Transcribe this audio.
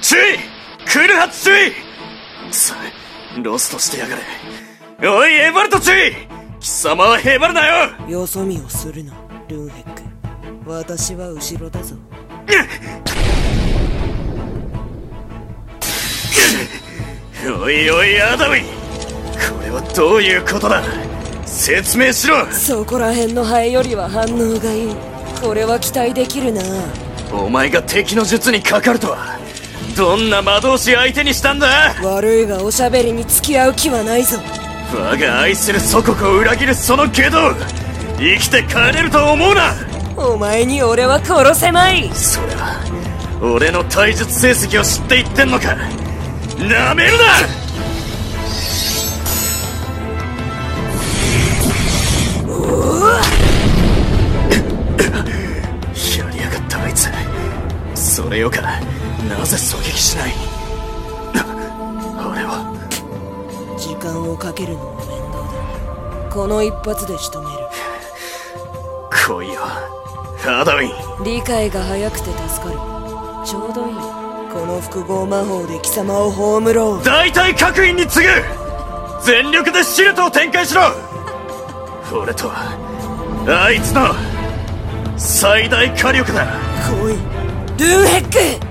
注意クルハ注意ロストしてやがれ。おいエバルト注意貴様はへばるなよ。 よそ見をするなルンヘック。私は後ろだぞ。 おいおいアダムイ、これはどういうことだ、説明しろ。 そこら辺のハエよりは反応がいい。これは期待できるな。 お前が敵の術にかかるとは。どんな魔導士相手にしたんだ。 悪いがおしゃべりに付き合う気はないぞ。 我が愛する祖国を裏切るその外道、生きて帰れると思うな。 お前に俺は殺せない。 そりゃ俺の体術成績を知って言ってんのか。なめるな。やりやがったあいつ。それよかなぜ狙撃しない。俺は時間をかけるのも面倒だ。この一発で仕留める。 来いよアダウィン。 理解が早くて助かる。ちょうどいい。この複合魔法で貴様を葬ろう。 大隊各員に次ぐ。全力でシルトを展開しろ。俺とあいつの最大火力だ。 来いルンヘック。